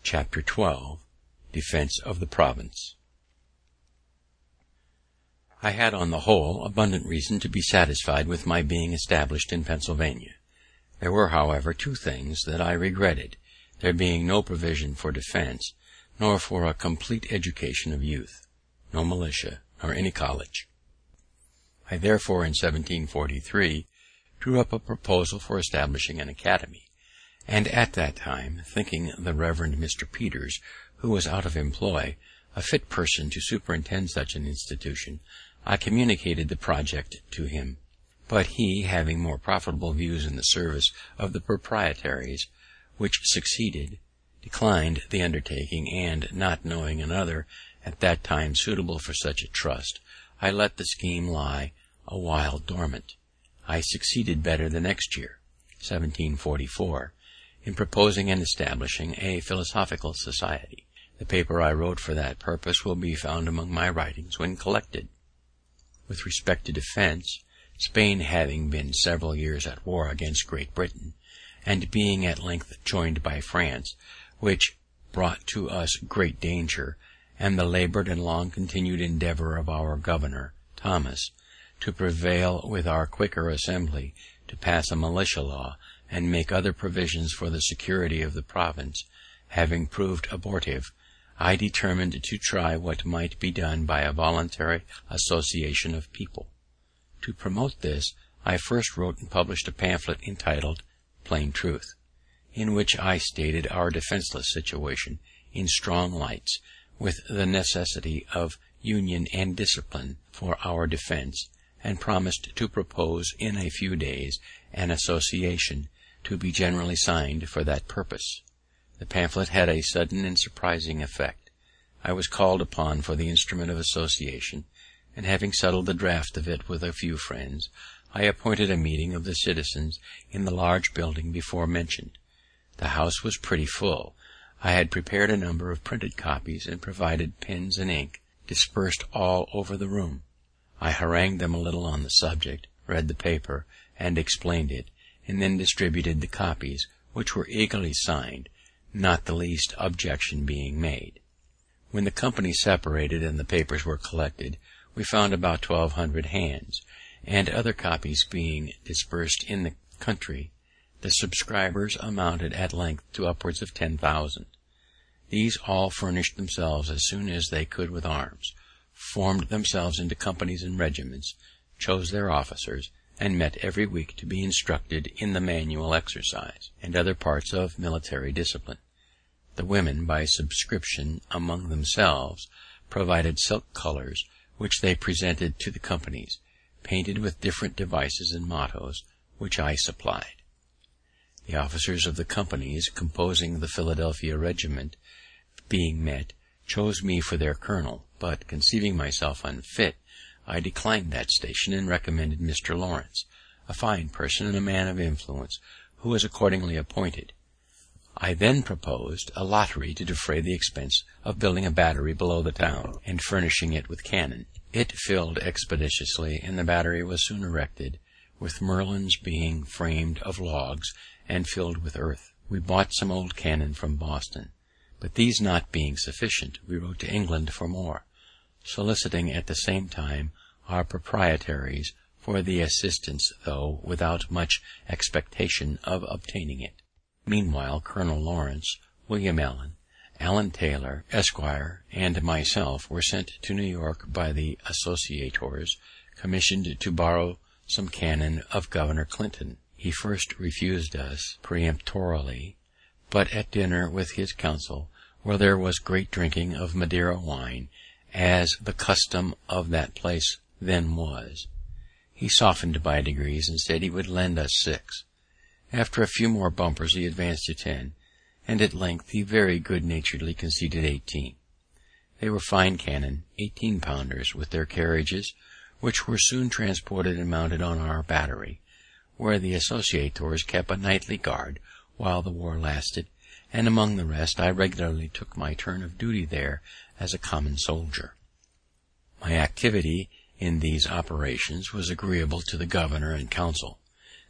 Chapter 12. Defense of the Province. I had on the whole abundant reason to be satisfied with my being established in Pennsylvania. There were, however, two things that I regretted, there being no provision for defense, nor for a complete education of youth, no militia, nor any college. I therefore, in 1743, drew up a proposal for establishing an academy, and at that time, thinking the Reverend Mr. Peters, who was out of employ, a fit person to superintend such an institution, I communicated the project to him; but he, having more profitable views in the service of the proprietaries, which succeeded, declined the undertaking, and, not knowing another at that time suitable for such a trust, I let the scheme lie a while dormant. I succeeded better the next year, 1744, in proposing and establishing a philosophical society. The paper I wrote for that purpose will be found among my writings when collected. With respect to defense, Spain having been several years at war against Great Britain, and being at length joined by France, which brought to us great danger, and the labour'd and long continued endeavour of our governor, Thomas, to prevail with our Quaker Assembly to pass a militia law, and make other provisions for the security of the province, having proved abortive, I determined to try what might be done by a voluntary association of people. To promote this, I first wrote and published a pamphlet entitled Plain Truth, in which I stated our defenceless situation in strong lights, with the necessity of union and discipline for our defense, and promised to propose in a few days an association to be generally signed for that purpose. The pamphlet had a sudden and surprising effect. I was called upon for the instrument of association, and having settled the draft of it with a few friends, I appointed a meeting of the citizens in the large building before mentioned. The house was pretty full. I had prepared a number of printed copies, and provided pens and ink dispersed all over the room. I harangued them a little on the subject, read the paper, and explained it, and then distributed the copies, which were eagerly signed, not the least objection being made. When the company separated and the papers were collected, we found about 1,200 hands, and other copies being dispersed in the country, the subscribers amounted at length to upwards of 10,000. These all furnished themselves as soon as they could with arms, formed themselves into companies and regiments, chose their officers, and met every week to be instructed in the manual exercise, and other parts of military discipline. The women, by subscription among themselves, provided silk colours, which they presented to the companies, painted with different devices and mottos, which I supplied. The officers of the companies composing the Philadelphia regiment, being met, chose me for their colonel, but, conceiving myself unfit, I declined that station, and recommended Mr. Lawrence, a fine person and a man of influence, who was accordingly appointed. I then proposed a lottery to defray the expense of building a battery below the town, and furnishing it with cannon. It filled expeditiously, and the battery was soon erected, with merlons being framed of logs and filled with earth. We bought some old cannon from Boston, but these not being sufficient, we wrote to England for more, soliciting at the same time our proprietaries for the assistance, though without much expectation of obtaining it. Meanwhile, Colonel Lawrence, William Allen Taylor, Esquire, and myself were sent to New York by the associators, commissioned to borrow some cannon of Governor Clinton. He first refused us peremptorily, but at dinner with his council, where there was great drinking of Madeira wine, as the custom of that place then was, he softened by degrees, and said he would lend us 6. After a few more bumpers he advanced to 10, and at length he very good-naturedly conceded 18. They were fine cannon, 18-pounders, with their carriages, which were soon transported and mounted on our battery, where the associators kept a nightly guard while the war lasted, and among the rest I regularly took my turn of duty there as a common soldier. My activity in these operations was agreeable to the governor and council.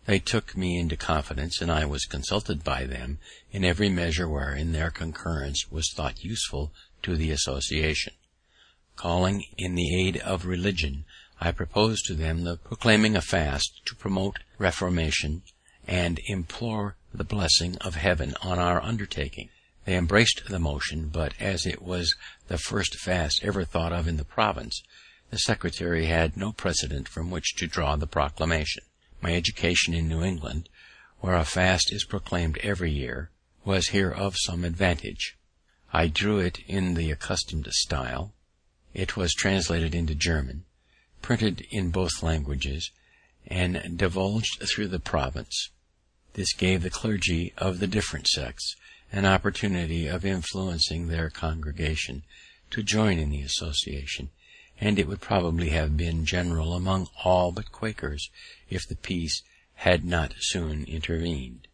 They took me into confidence, and I was consulted by them in every measure wherein their concurrence was thought useful to the association. Calling in the aid of religion, I proposed to them the proclaiming a fast to promote reformation, and implore the blessing of heaven on our undertaking. They embraced the motion, but as it was the first fast ever thought of in the province, the secretary had no precedent from which to draw the proclamation. My education in New England, where a fast is proclaimed every year, was here of some advantage. I drew it in the accustomed style. It was translated into German, printed in both languages, and divulged through the province. This gave the clergy of the different sects an opportunity of influencing their congregation to join in the association, and it would probably have been general among all but Quakers if the peace had not soon intervened.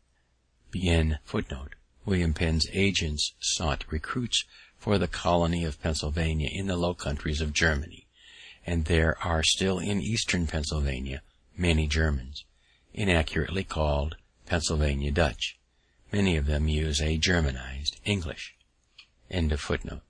William Penn's agents sought recruits for the colony of Pennsylvania in the Low Countries of Germany, and there are still in eastern Pennsylvania many Germans, inaccurately called Pennsylvania Dutch. Many of them use a Germanized English. It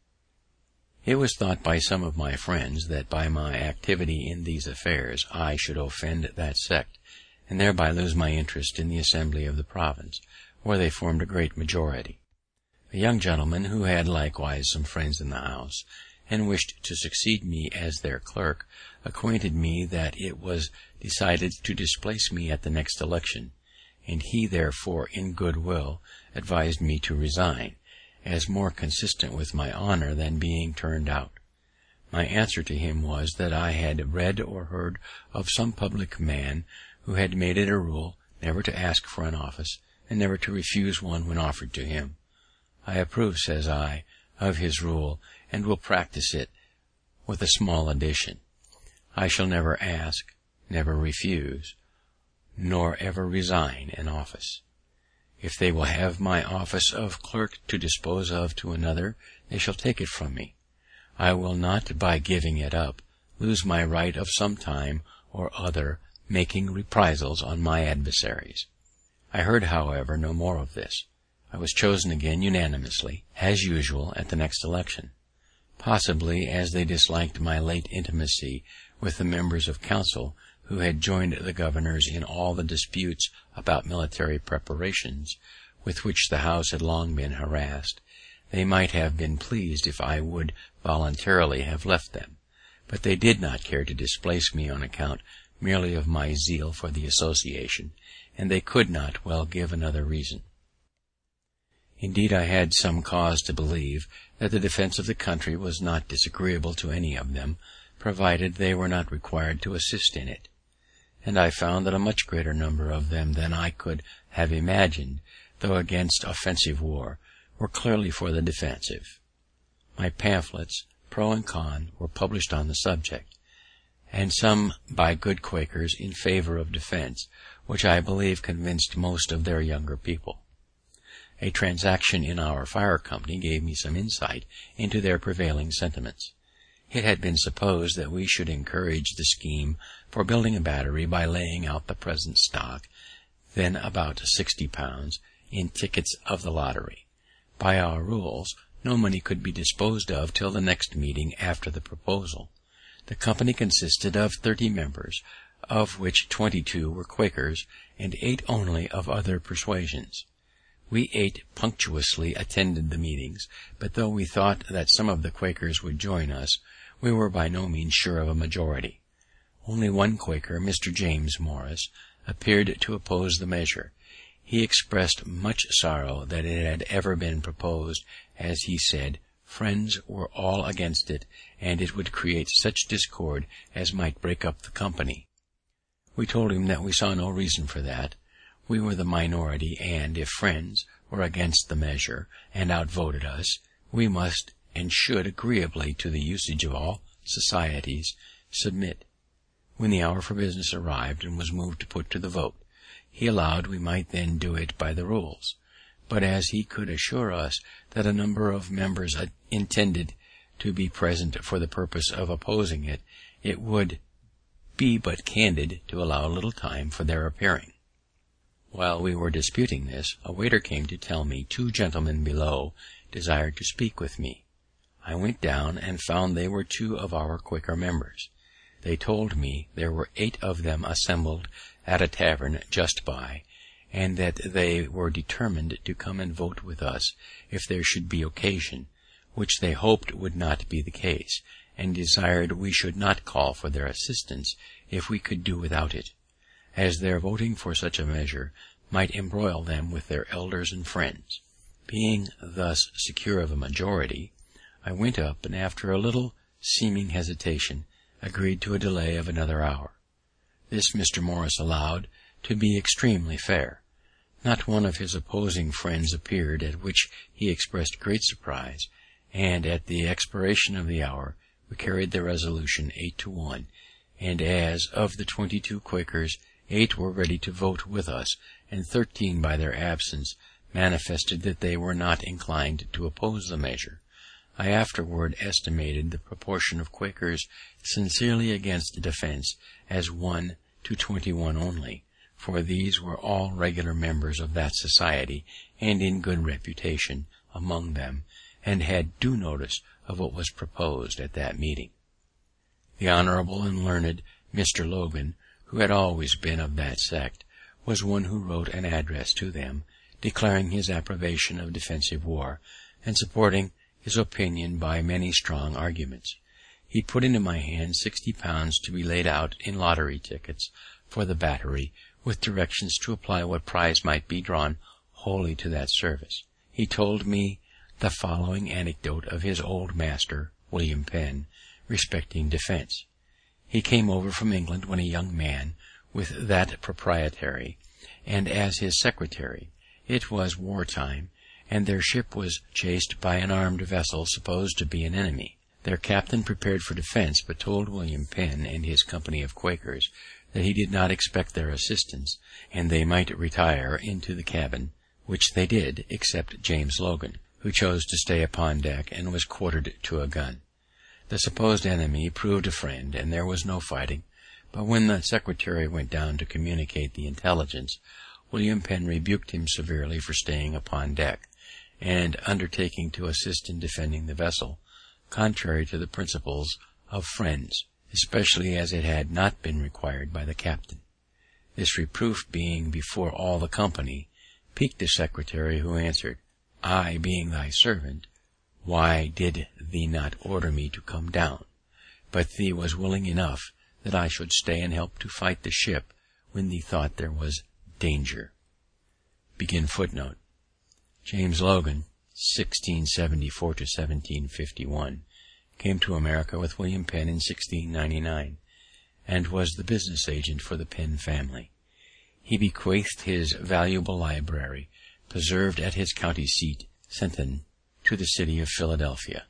was thought by some of my friends that by my activity in these affairs I should offend that sect, and thereby lose my interest in the assembly of the province, where they formed a great majority. A young gentleman, who had likewise some friends in the house, and wished to succeed me as their clerk, acquainted me that it was decided to displace me at the next election, and he therefore in good will advised me to resign, as more consistent with my honour than being turned out. My answer to him was that I had read or heard of some public man who had made it a rule never to ask for an office, and never to refuse one when offered to him. I approve, says I, of his rule, and will practice it, with a small addition. I shall never ask, never refuse, nor ever resign an office. If they will have my office of clerk to dispose of to another, they shall take it from me. I will not, by giving it up, lose my right of some time or other making reprisals on my adversaries. I heard, however, no more of this. I was chosen again unanimously, as usual, at the next election. Possibly as they disliked my late intimacy with the members of council who had joined the governors in all the disputes about military preparations with which the house had long been harassed, they might have been pleased if I would voluntarily have left them, but they did not care to displace me on account merely of my zeal for the association, and they could not well give another reason. Indeed, I had some cause to believe that the defense of the country was not disagreeable to any of them, provided they were not required to assist in it, and I found that a much greater number of them than I could have imagined, though against offensive war, were clearly for the defensive. My pamphlets, pro and con, were published on the subject, and some by good Quakers in favour of defense, which I believe convinced most of their younger people. A transaction in our fire company gave me some insight into their prevailing sentiments. It had been supposed that we should encourage the scheme for building a battery by laying out the present stock, then about £60, in tickets of the lottery. By our rules, no money could be disposed of till the next meeting after the proposal. The company consisted of 30 members, of which 22 were Quakers, and 8 only of other persuasions. We 8 punctuously attended the meetings, but though we thought that some of the Quakers would join us, we were by no means sure of a majority. Only one Quaker, Mr. James Morris, appeared to oppose the measure. He expressed much sorrow that it had ever been proposed, as he said, friends were all against it, and it would create such discord as might break up the company. We told him that we saw no reason for that. We were the minority, and if friends were against the measure and outvoted us, we must and should, agreeably to the usage of all societies, submit. When the hour for business arrived and was moved to put to the vote, he allowed we might then do it by the rules, but as he could assure us that a number of members intended to be present for the purpose of opposing it, it would be but candid to allow a little time for their appearing. While we were disputing this, a waiter came to tell me 2 gentlemen below desired to speak with me. I went down and found they were 2 of our Quaker members. They told me there were 8 of them assembled at a tavern just by, and that they were determined to come and vote with us if there should be occasion, which they hoped would not be the case, and desired we should not call for their assistance if we could do without it, as their voting for such a measure might embroil them with their elders and friends. Being thus secure of a majority, I went up, and after a little seeming hesitation, agreed to a delay of another hour. This Mr. Morris allowed to be extremely fair. Not one of his opposing friends appeared, at which he expressed great surprise, and at the expiration of the hour we carried the resolution 8-1, and as of the 22 Quakers, 8 were ready to vote with us, and 13 by their absence manifested that they were not inclined to oppose the measure. I afterward estimated the proportion of Quakers sincerely against the defense as 1 to 21 only, for these were all regular members of that society, and in good reputation among them, and had due notice of what was proposed at that meeting. The honorable and learned Mr. Logan, who had always been of that sect, was one who wrote an address to them, declaring his approbation of defensive war, and supporting his opinion by many strong arguments. He put into my hand £60 to be laid out in lottery tickets for the battery, with directions to apply what prize might be drawn wholly to that service. He told me the following anecdote of his old master, William Penn, respecting defense. He came over from England when a young man, with that proprietary, and as his secretary. It was war time, and their ship was chased by an armed vessel supposed to be an enemy. Their captain prepared for defense, but told William Penn and his company of Quakers that he did not expect their assistance, and they might retire into the cabin, which they did, except James Logan, who chose to stay upon deck and was quartered to a gun. The supposed enemy proved a friend, and there was no fighting, but when the secretary went down to communicate the intelligence, William Penn rebuked him severely for staying upon deck, and undertaking to assist in defending the vessel, contrary to the principles of friends, especially as it had not been required by the captain. This reproof being before all the company, piqued the secretary, who answered, "I being thy servant, why did thee not order me to come down? But thee was willing enough that I should stay and help to fight the ship when thee thought there was danger." James Logan, 1674 to 1751, came to America with William Penn in 1699, and was the business agent for the Penn family. He bequeathed his valuable library, preserved at his county seat, Centon, to the city of Philadelphia.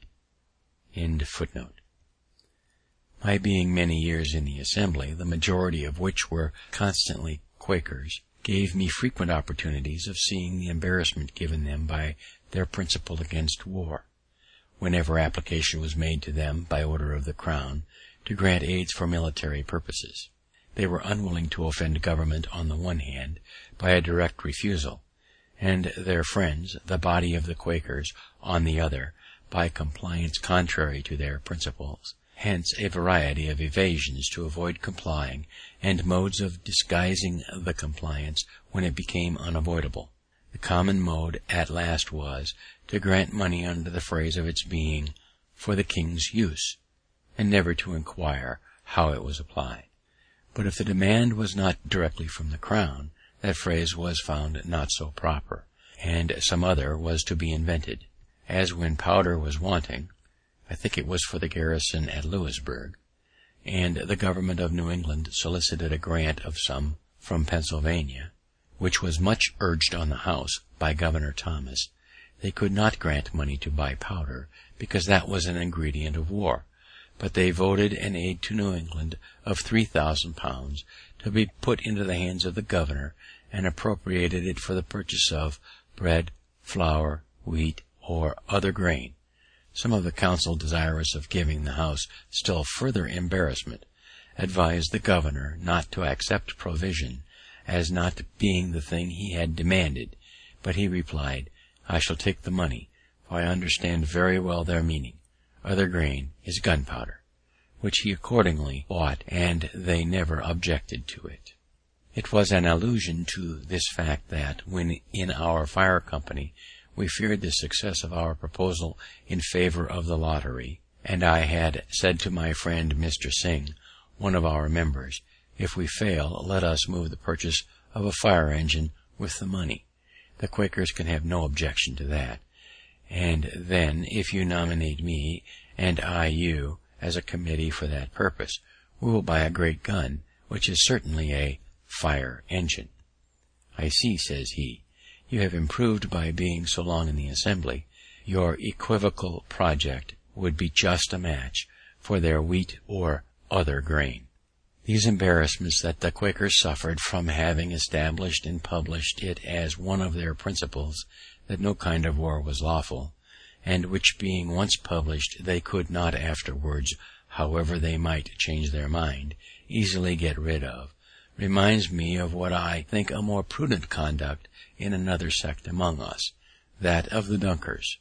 My being many years in the Assembly, the majority of which were constantly Quakers, gave me frequent opportunities of seeing the embarrassment given them by their principle against war. Whenever application was made to them, by order of the Crown, to grant aids for military purposes, they were unwilling to offend government on the one hand by a direct refusal, and their friends, the body of the Quakers, on the other, by compliance contrary to their principles. Hence a variety of evasions to avoid complying, and modes of disguising the compliance when it became unavoidable. The common mode at last was, to grant money under the phrase of its being for the king's use, and never to inquire how it was applied. But if the demand was not directly from the Crown, that phrase was found not so proper, and some other was to be invented, as when powder was wanting, I think it was for the garrison at Louisburg, and the government of New England solicited a grant of some from Pennsylvania, which was much urged on the House by Governor Thomas. They could not grant money to buy powder, because that was an ingredient of war, but they voted an aid to New England of £3,000 to be put into the hands of the governor, and appropriated it for the purchase of bread, flour, wheat, or other grain. Some of the council, desirous of giving the House still further embarrassment, advised the governor not to accept provision, as not being the thing he had demanded, but he replied, "I shall take the money, for I understand very well their meaning. Other grain is gunpowder," which he accordingly bought, and they never objected to it. It was an allusion to this fact that, when in our fire company, we feared the success of our proposal in favour of the lottery, and I had said to my friend Mr. Sing, one of our members, "If we fail, let us move the purchase of a fire engine with the money. The Quakers can have no objection to that. And then, if you nominate me, and I you, as a committee for that purpose, we will buy a great gun, which is certainly a fire engine." "I see," says he, "you have improved by being so long in the Assembly. Your equivocal project would be just a match for their wheat or other grain." These embarrassments that the Quakers suffered from having established and published it as one of their principles that no kind of war was lawful, and which being once published they could not afterwards, however they might change their mind, easily get rid of, reminds me of what I think a more prudent conduct in another sect among us, that of the Dunkers.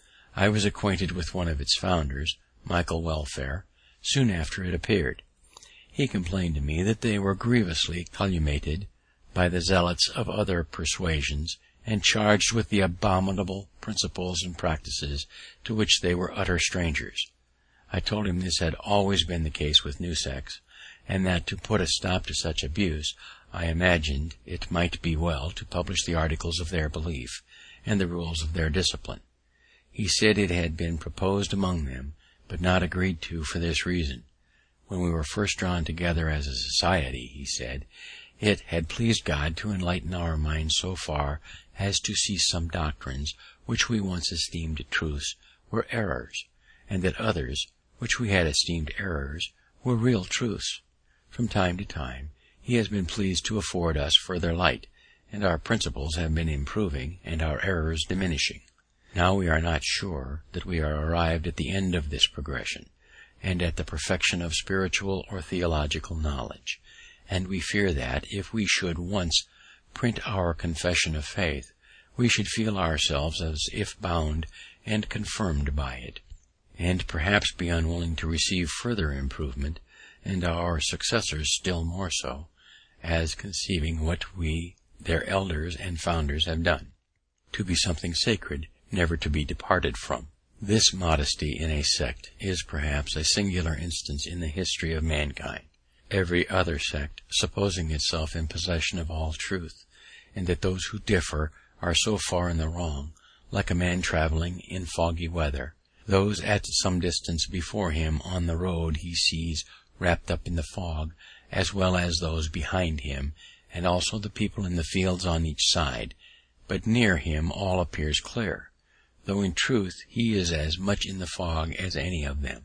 I was acquainted with one of its founders, Michael Welfare, soon after it appeared. He complained to me that they were grievously calumniated by the zealots of other persuasions, and charged with the abominable principles and practices to which they were utter strangers. I told him this had always been the case with new sects, and that to put a stop to such abuse, I imagined it might be well to publish the articles of their belief, and the rules of their discipline. He said it had been proposed among them, but not agreed to for this reason. When we were first drawn together as a society, he said, it had pleased God to enlighten our minds so far as to see some doctrines which we once esteemed truths were errors, and that others, which we had esteemed errors, were real truths. From time to time he has been pleased to afford us further light, and our principles have been improving and our errors diminishing. Now we are not sure that we are arrived at the end of this progression, and at the perfection of spiritual or theological knowledge, and we fear that, if we should once print our confession of faith, we should feel ourselves as if bound and confirmed by it, and perhaps be unwilling to receive further improvement, and our successors still more so, as conceiving what we, their elders and founders, have done, to be something sacred, never to be departed from. This modesty in a sect is perhaps a singular instance in the history of mankind. Every other sect, supposing itself in possession of all truth, and that those who differ are so far in the wrong, like a man travelling in foggy weather, those at some distance before him on the road he sees wrapped up in the fog, as well as those behind him, and also the people in the fields on each side, but near him all appears clear, though in truth he is as much in the fog as any of them.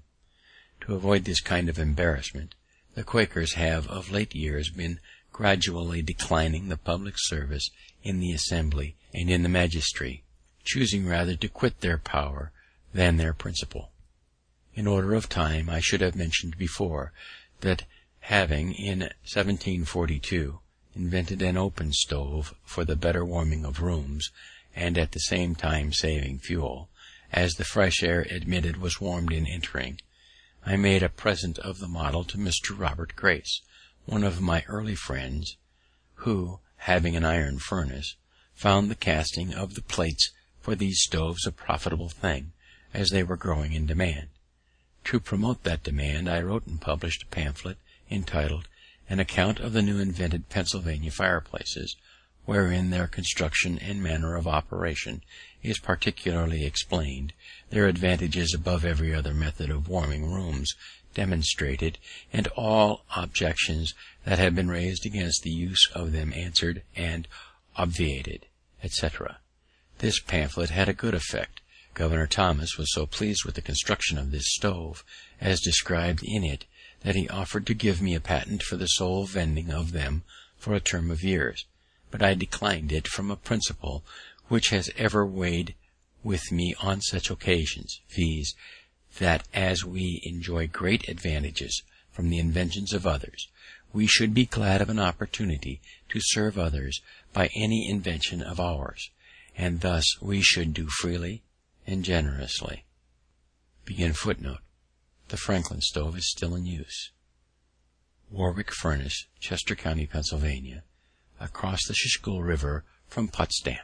To avoid this kind of embarrassment, the Quakers have of late years been gradually declining the public service in the Assembly and in the magistracy, choosing rather to quit their power than their principle. In order of time, I should have mentioned before that, having in 1742 invented an open stove for the better warming of rooms, and at the same time saving fuel, as the fresh air admitted was warmed in entering, I made a present of the model to Mr. Robert Grace, one of my early friends, who, having an iron furnace, found the casting of the plates for these stoves a profitable thing, as they were growing in demand. To promote that demand, I wrote and published a pamphlet entitled An Account of the New Invented Pennsylvania Fireplaces, wherein their construction and manner of operation is particularly explained, their advantages above every other method of warming rooms demonstrated, and all objections that have been raised against the use of them answered and obviated, etc. This pamphlet had a good effect. Governor Thomas was so pleased with the construction of this stove, as described in it, that he offered to give me a patent for the sole vending of them for a term of years, but I declined it from a principle which has ever weighed with me on such occasions, viz., that as we enjoy great advantages from the inventions of others, we should be glad of an opportunity to serve others by any invention of ours, and thus we should do freely and generously. The Franklin stove is still in use. Warwick Furnace, Chester County, Pennsylvania, across the Schuylkill River from Potsdam.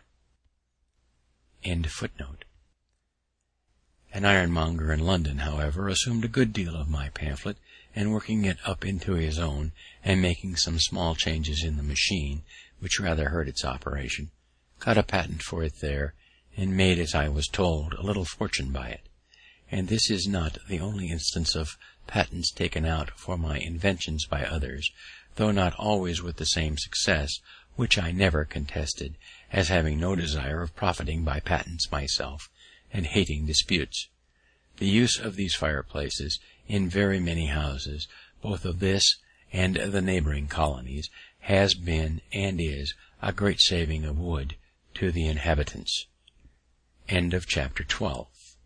An ironmonger in London, however, assumed a good deal of my pamphlet, and working it up into his own, and making some small changes in the machine, which rather hurt its operation, got a patent for it there, and made, as I was told, a little fortune by it. And this is not the only instance of patents taken out for my inventions by others, though not always with the same success, which I never contested, as having no desire of profiting by patents myself, and hating disputes. The use of these fireplaces in very many houses, both of this and the neighbouring colonies, has been and is a great saving of wood to the inhabitants. Chapter 12.